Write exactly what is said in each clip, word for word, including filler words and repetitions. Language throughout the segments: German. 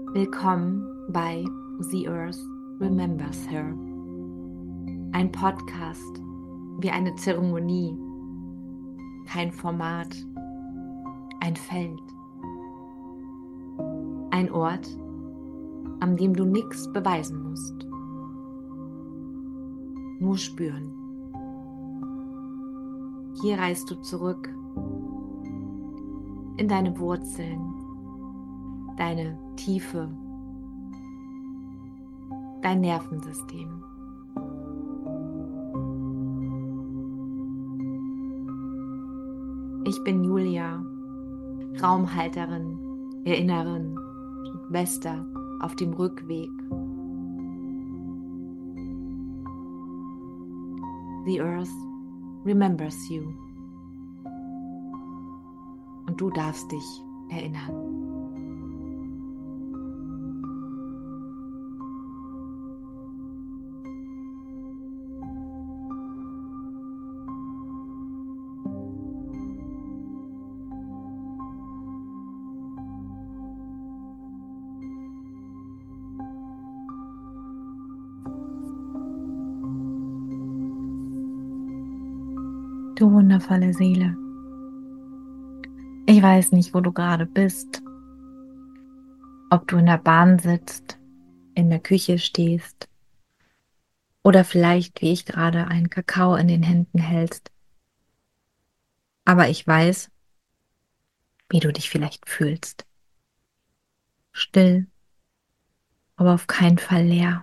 Willkommen bei The Earth Remembers Her. Ein Podcast wie eine Zeremonie, kein Format, ein Feld. Ein Ort, an dem du nichts beweisen musst. Nur spüren. Hier reist du zurück in deine Wurzeln, deine Tiefe, dein Nervensystem. Ich bin Julia, Raumhalterin, Erinnerin, Schwester auf dem Rückweg. The Earth remembers you. Und du darfst dich erinnern. Du wundervolle Seele. Ich weiß nicht, wo du gerade bist, ob du in der Bahn sitzt, in der Küche stehst oder vielleicht, wie ich gerade, einen Kakao in den Händen hältst. Aber ich weiß, wie du dich vielleicht fühlst. Still, aber auf keinen Fall leer,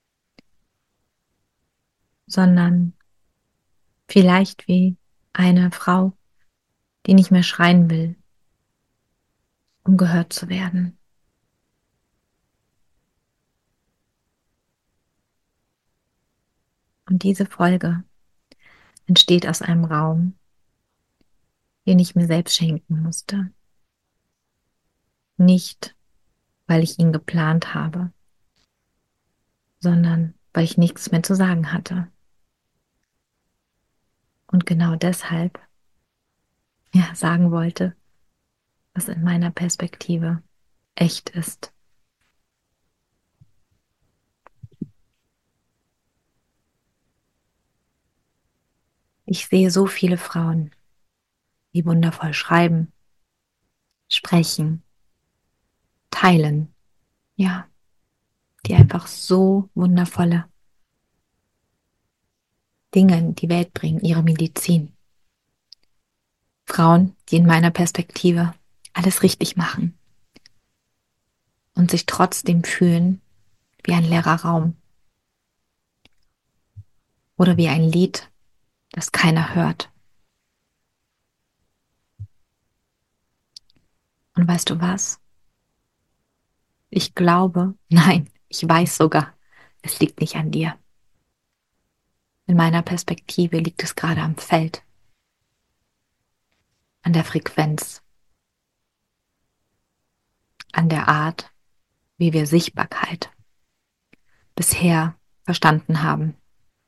sondern vielleicht wie eine Frau, die nicht mehr schreien will, um gehört zu werden. Und diese Folge entsteht aus einem Raum, den ich mir selbst schenken musste. Nicht, weil ich ihn geplant habe, sondern weil ich nichts mehr zu sagen hatte. Und genau deshalb ja sagen wollte, was in meiner Perspektive echt ist. Ich sehe so viele Frauen, die wundervoll schreiben, sprechen, teilen, ja, die einfach so wundervolle Dinge in die Welt bringen, ihre Medizin. Frauen, die in meiner Perspektive alles richtig machen und sich trotzdem fühlen wie ein leerer Raum oder wie ein Lied, das keiner hört. Und weißt du was? Ich glaube, nein, ich weiß sogar, es liegt nicht an dir. In meiner Perspektive liegt es gerade am Feld, an der Frequenz, an der Art, wie wir Sichtbarkeit bisher verstanden haben.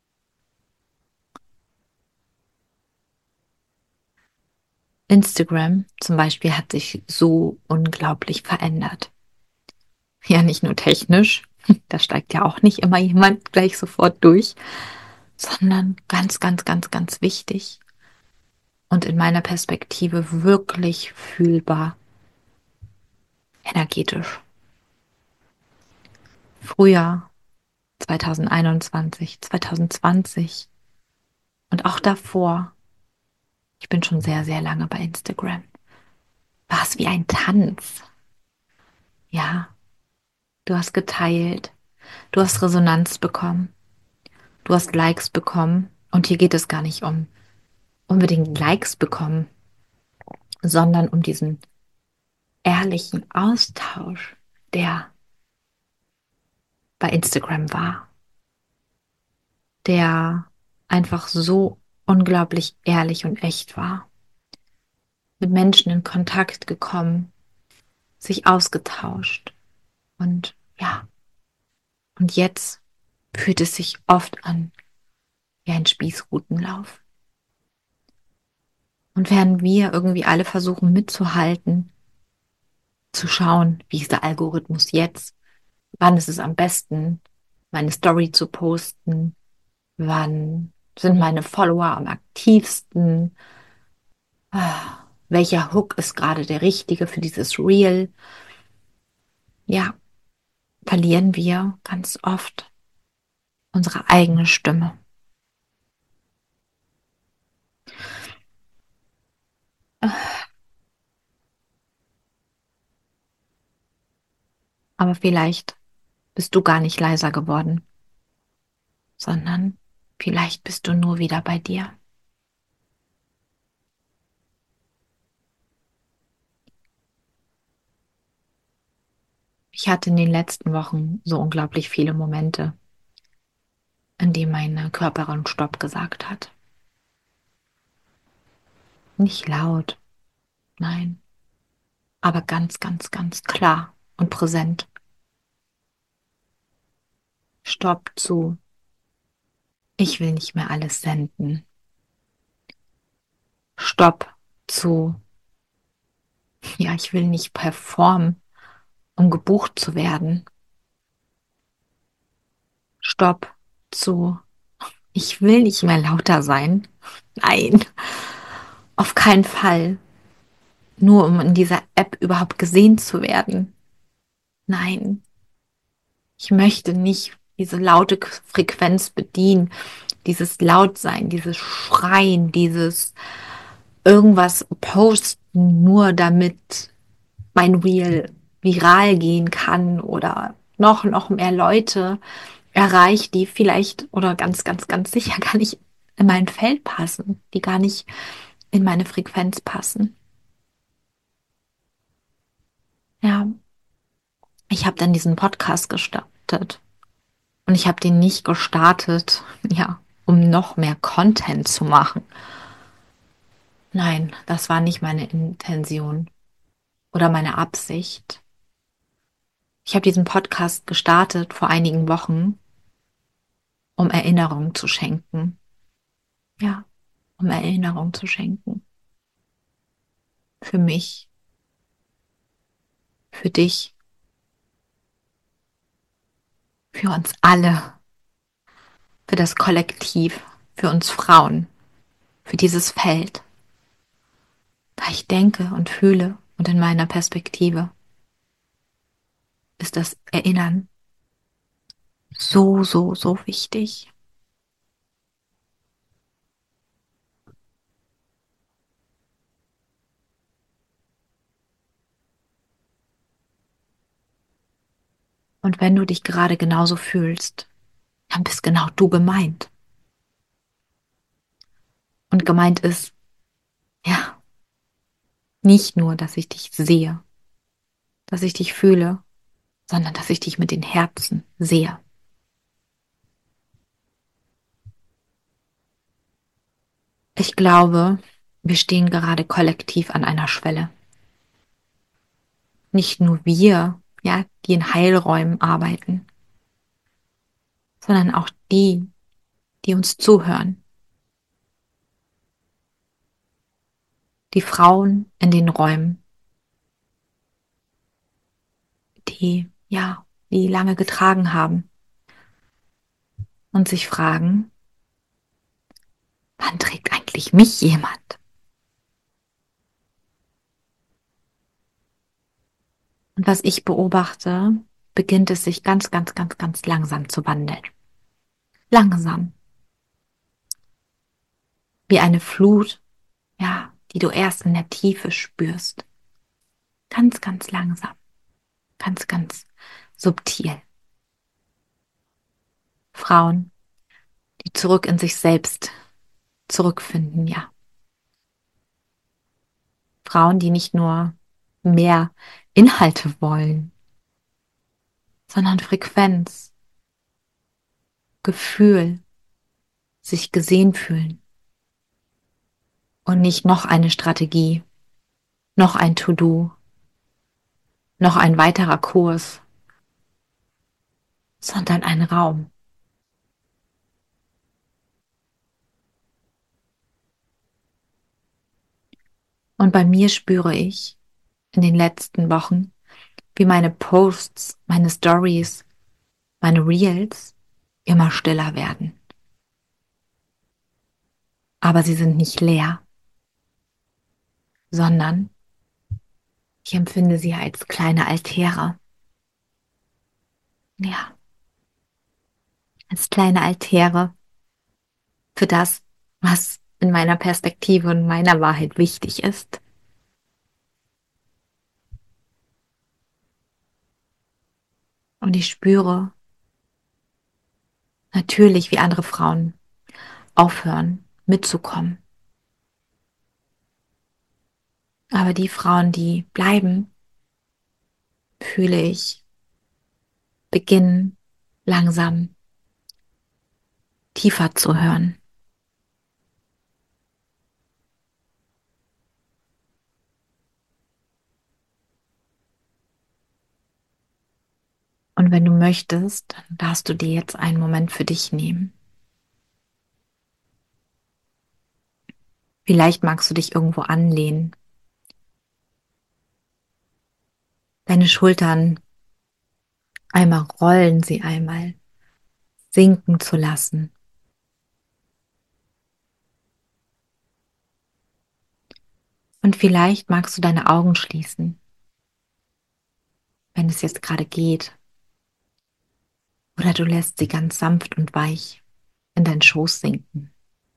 Instagram zum Beispiel hat sich so unglaublich verändert. Ja, nicht nur technisch, da steigt ja auch nicht immer jemand gleich sofort durch, sondern ganz, ganz, ganz, ganz wichtig und in meiner Perspektive wirklich fühlbar energetisch. Früher, zwanzig einundzwanzig, zwanzig zwanzig und auch davor, ich bin schon sehr, sehr lange bei Instagram, war es wie ein Tanz. Ja, du hast geteilt, du hast Resonanz bekommen, du hast Likes bekommen und hier geht es gar nicht um unbedingt Likes bekommen, sondern um diesen ehrlichen Austausch, der bei Instagram war, der einfach so unglaublich ehrlich und echt war. Mit Menschen in Kontakt gekommen, sich ausgetauscht und ja, und jetzt fühlt es sich oft an wie ein Spießrutenlauf. Und während wir irgendwie alle versuchen mitzuhalten, zu schauen, wie ist der Algorithmus jetzt, wann ist es am besten, meine Story zu posten, wann sind meine Follower am aktivsten, ah, welcher Hook ist gerade der richtige für dieses Reel. Ja, verlieren wir ganz oft unsere eigene Stimme. Aber vielleicht bist du gar nicht leiser geworden, sondern vielleicht bist du nur wieder bei dir. Ich hatte in den letzten Wochen so unglaublich viele Momente, in denen meine Körperin Stopp gesagt hat. Nicht laut, nein, aber ganz, ganz, ganz klar und präsent. Stopp zu, ich will nicht mehr alles senden. Stopp zu, ja, ich will nicht performen, um gebucht zu werden. Stopp zu, ich will nicht mehr lauter sein. Nein, auf keinen Fall. Nur um in dieser App überhaupt gesehen zu werden. Nein, ich möchte nicht diese laute Frequenz bedienen, dieses Lautsein, dieses Schreien, dieses irgendwas posten, nur damit mein Reel viral gehen kann oder noch, noch mehr Leute erreicht, die vielleicht oder ganz, ganz, ganz sicher gar nicht in mein Feld passen, die gar nicht in meine Frequenz passen. Ja, ich habe dann diesen Podcast gestartet und ich habe den nicht gestartet, ja, um noch mehr Content zu machen. Nein, das war nicht meine Intention oder meine Absicht. Ich habe diesen Podcast gestartet vor einigen Wochen, um Erinnerung zu schenken. Ja, um Erinnerung zu schenken. Für mich, für dich, für uns alle, für das Kollektiv, für uns Frauen, für dieses Feld. Da ich denke und fühle und in meiner Perspektive ist das Erinnern so, so, so wichtig. Und wenn du dich gerade genauso fühlst, dann bist genau du gemeint. Und gemeint ist, ja, nicht nur, dass ich dich sehe, dass ich dich fühle, sondern dass ich dich mit den Herzen sehe. Ich glaube, wir stehen gerade kollektiv an einer Schwelle. Nicht nur wir, ja, die in Heilräumen arbeiten, sondern auch die, die uns zuhören. Die Frauen in den Räumen, die, ja, die lange getragen haben und sich fragen, wann trägt eigentlich mich jemand? Und was ich beobachte, beginnt es sich ganz, ganz, ganz, ganz langsam zu wandeln. Langsam. Wie eine Flut, ja, die du erst in der Tiefe spürst. Ganz, ganz langsam. Ganz, ganz subtil. Frauen, die zurück in sich selbst zurückfinden, ja. Frauen, die nicht nur mehr Inhalte wollen, sondern Frequenz, Gefühl, sich gesehen fühlen und nicht noch eine Strategie, noch ein To-Do, noch ein weiterer Kurs, sondern ein Raum. Und bei mir spüre ich in den letzten Wochen, wie meine Posts, meine Stories, meine Reels immer stiller werden. Aber sie sind nicht leer, sondern ich empfinde sie als kleine Altäre. Ja, als kleine Altäre für das, was in meiner Perspektive und meiner Wahrheit wichtig ist. Und ich spüre natürlich, wie andere Frauen aufhören, mitzukommen. Aber die Frauen, die bleiben, fühle ich, beginnen langsam tiefer zu hören. Und wenn du möchtest, dann darfst du dir jetzt einen Moment für dich nehmen. Vielleicht magst du dich irgendwo anlehnen, deine Schultern einmal rollen, sie einmal sinken zu lassen. Und vielleicht magst du deine Augen schließen, wenn es jetzt gerade geht. Oder du lässt sie ganz sanft und weich in deinen Schoß sinken.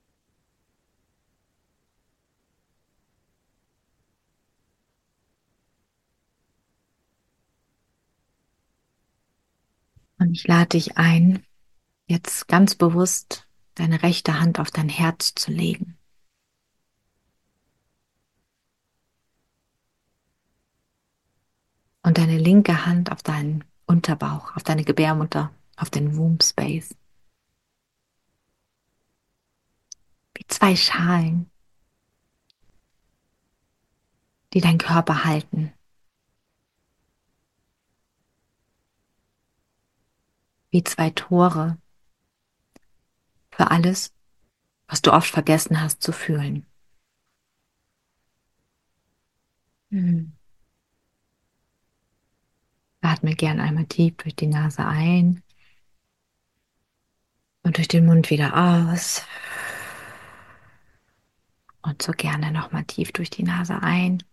Und ich lade dich ein, jetzt ganz bewusst deine rechte Hand auf dein Herz zu legen. Und deine linke Hand auf deinen Unterbauch, auf deine Gebärmutter, auf den Womb Space. Wie zwei Schalen, die deinen Körper halten. Wie zwei Tore für alles, was du oft vergessen hast zu fühlen. Hm. Atme gern einmal tief durch die Nase ein und durch den Mund wieder aus. Und so gerne nochmal tief durch die Nase ein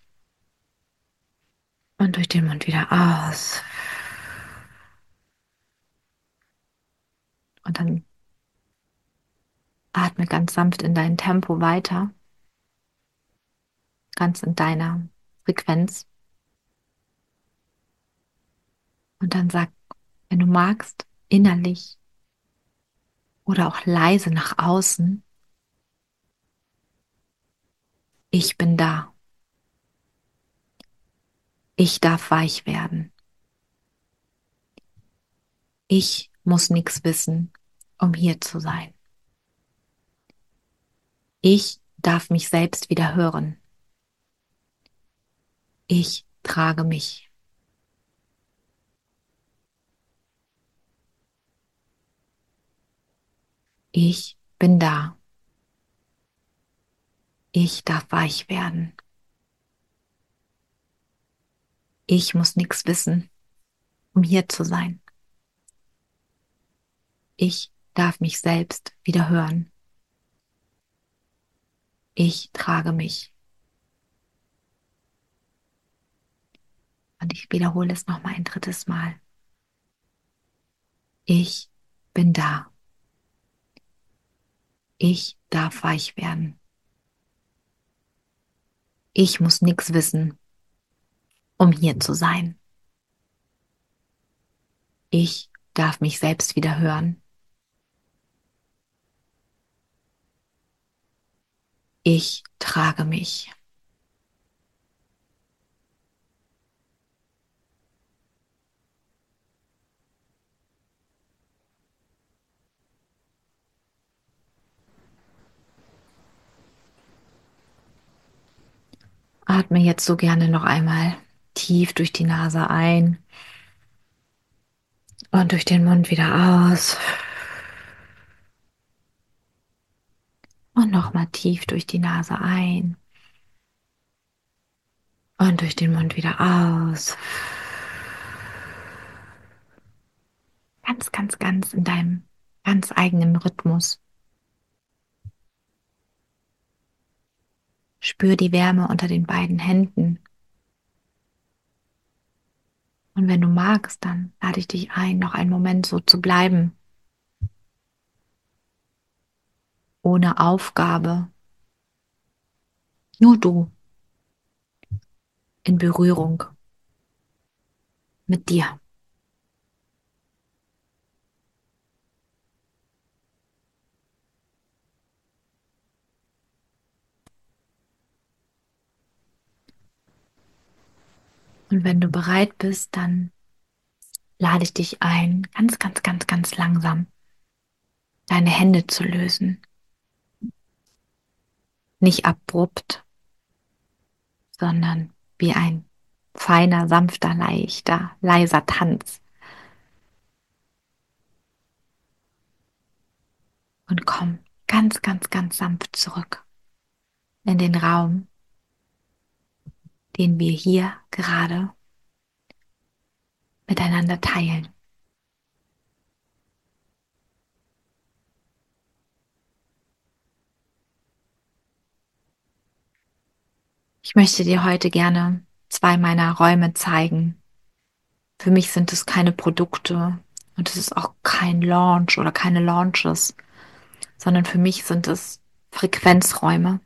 und durch den Mund wieder aus. Und dann atme ganz sanft in dein Tempo weiter, ganz in deiner Frequenz. Und dann sag, wenn du magst, innerlich oder auch leise nach außen, ich bin da. Ich darf weich werden. Ich muss nichts wissen, um hier zu sein. Ich darf mich selbst wieder hören. Ich trage mich. Ich bin da. Ich darf weich werden. Ich muss nichts wissen, um hier zu sein. Ich darf mich selbst wieder hören. Ich trage mich. Und ich wiederhole es nochmal ein drittes Mal. Ich bin da. Ich darf weich werden. Ich muss nichts wissen, um hier zu sein. Ich darf mich selbst wieder hören. Ich trage mich. Atme jetzt so gerne noch einmal tief durch die Nase ein und durch den Mund wieder aus. Und nochmal tief durch die Nase ein und durch den Mund wieder aus. ganz, ganz in deinem ganz eigenen Rhythmus. Spür die Wärme unter den beiden Händen. Und wenn du magst, dann lade ich dich ein, noch einen Moment so zu bleiben, ohne Aufgabe, nur du in Berührung mit dir. Und wenn du bereit bist, dann lade ich dich ein, ganz, ganz, ganz, ganz langsam deine Hände zu lösen. Nicht abrupt, sondern wie ein feiner, sanfter, leichter, leiser Tanz. Und komm ganz, ganz, ganz sanft zurück in den Raum, den wir hier gerade miteinander teilen. Ich möchte dir heute gerne zwei meiner Räume zeigen. Für mich sind es keine Produkte und es ist auch kein Launch oder keine Launches, sondern für mich sind es Frequenzräume.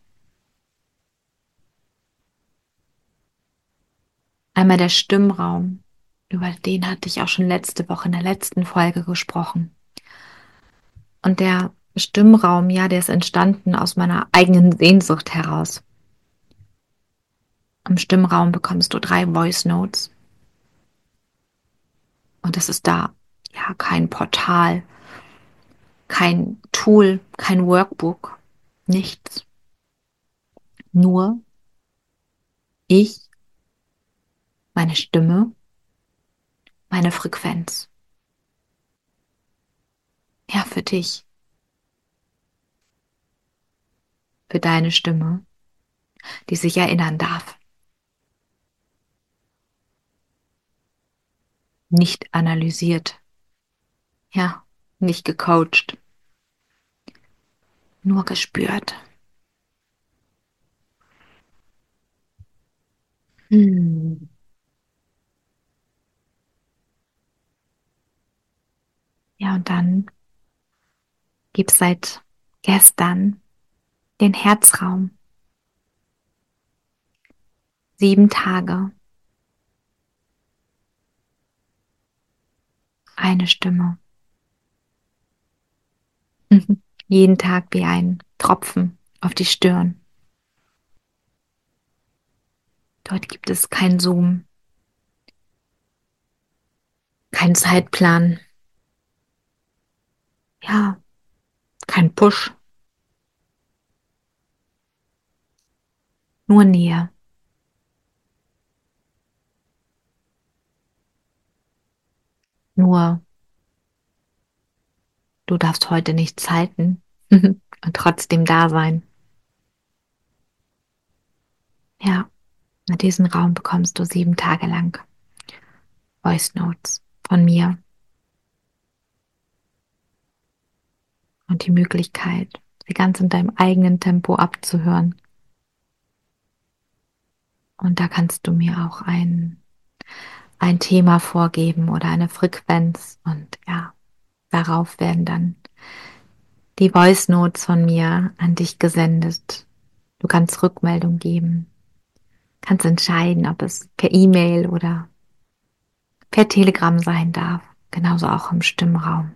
Einmal der Stimmraum, über den hatte ich auch schon letzte Woche in der letzten Folge gesprochen. Und der Stimmraum, ja, der ist entstanden aus meiner eigenen Sehnsucht heraus. Im Stimmraum bekommst du drei Voice Notes. Und es ist da, ja, kein Portal, kein Tool, kein Workbook, nichts. Nur ich, meine Stimme, meine Frequenz. Ja, für dich, für deine Stimme, die sich erinnern darf. Nicht analysiert, ja, nicht gecoacht, nur gespürt. Hm. Ja, und dann gibt's seit gestern den Herzraum. Sieben Tage, eine Stimme. Jeden Tag wie ein Tropfen auf die Stirn. Dort gibt es kein Zoom, kein Zeitplan, ja, kein Push, nur Nähe. Nur du darfst heute nichts halten und trotzdem da sein. Ja, in diesem Raum bekommst du sieben Tage lang Voice Notes von mir und die Möglichkeit, sie ganz in deinem eigenen Tempo abzuhören. Und da kannst du mir auch ein, ein Thema vorgeben oder eine Frequenz und ja, darauf werden dann die Voice Notes von mir an dich gesendet. Du kannst Rückmeldung geben, kannst entscheiden, ob es per E-Mail oder per Telegram sein darf. Genauso auch im Stimmraum.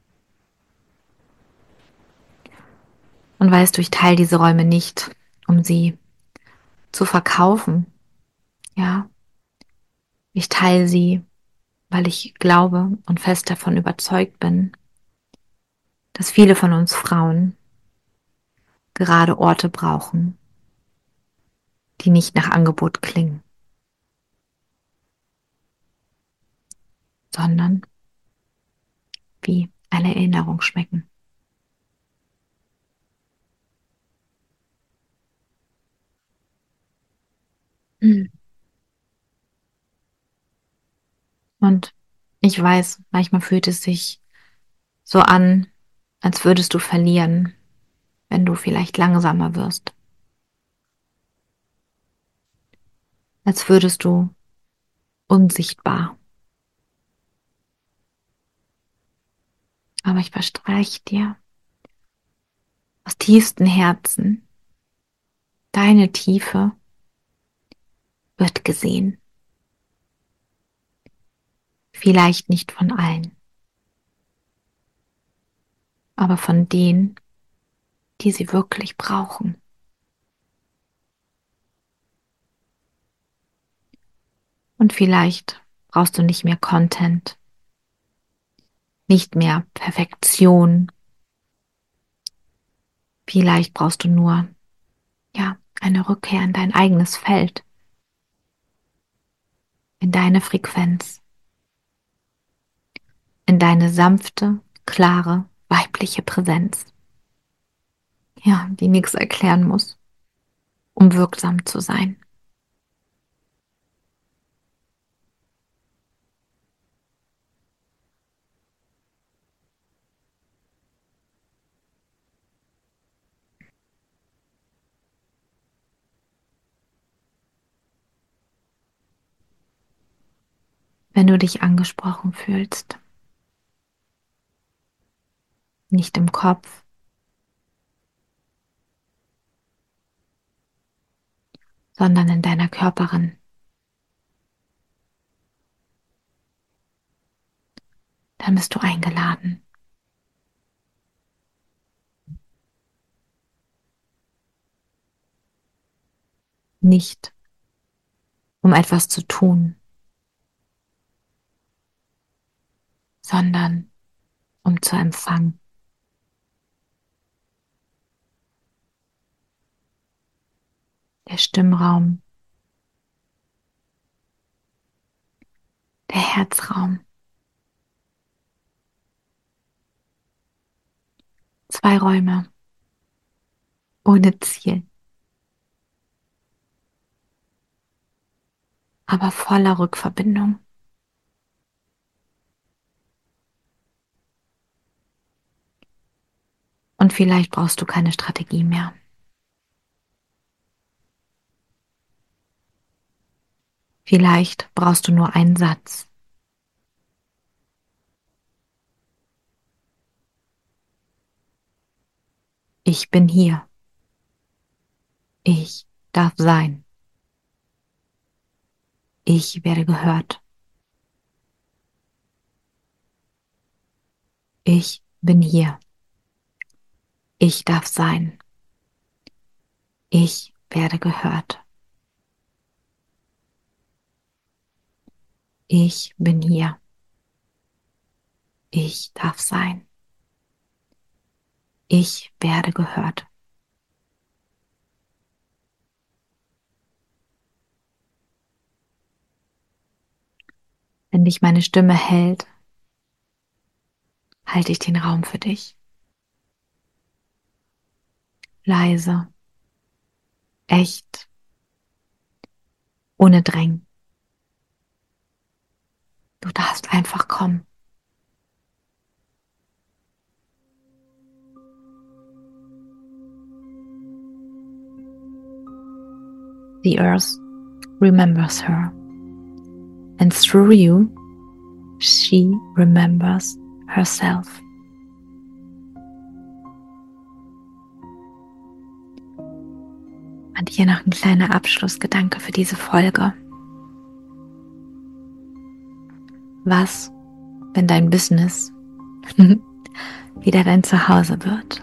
Und weißt du, ich teile diese Räume nicht, um sie zu verkaufen. Ja, ich teile sie, weil ich glaube und fest davon überzeugt bin, dass viele von uns Frauen gerade Orte brauchen, die nicht nach Angebot klingen, sondern wie eine Erinnerung schmecken. Hm. Und ich weiß, manchmal fühlt es sich so an, als würdest du verlieren, wenn du vielleicht langsamer wirst. Als würdest du unsichtbar. Aber ich verspreche dir, aus tiefstem Herzen, deine Tiefe wird gesehen. Vielleicht nicht von allen, aber von denen, die sie wirklich brauchen. Und vielleicht brauchst du nicht mehr Content, nicht mehr Perfektion. Vielleicht brauchst du nur, ja, eine Rückkehr in dein eigenes Feld, in deine Frequenz, in deine sanfte, klare, weibliche Präsenz. Ja, die nichts erklären muss, um wirksam zu sein. Wenn du dich angesprochen fühlst, nicht im Kopf, sondern in deiner Körperin, dann bist du eingeladen. Nicht, um etwas zu tun, sondern um zu empfangen. Der Stimmraum, der Herzraum. Zwei Räume ohne Ziel, aber voller Rückverbindung. Und vielleicht brauchst du keine Strategie mehr. Vielleicht brauchst du nur einen Satz. Ich bin hier. Ich darf sein. Ich werde gehört. Ich bin hier. Ich darf sein. Ich werde gehört. Ich bin hier. Ich darf sein. Ich werde gehört. Wenn dich meine Stimme hält, halte ich den Raum für dich. Leise, echt, ohne Drängen. Du darfst einfach kommen. The earth remembers her, and through you, she remembers herself. Und hier noch ein kleiner Abschlussgedanke für diese Folge. Was, wenn dein Business wieder dein Zuhause wird?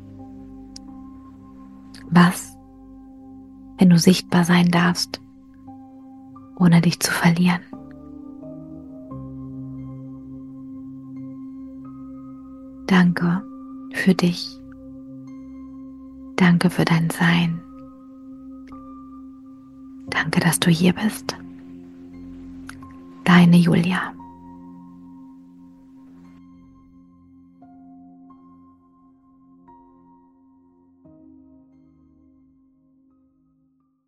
Was, wenn du sichtbar sein darfst, ohne dich zu verlieren? Danke für dich. Danke für dein Sein. Danke, dass du hier bist. Deine Julia.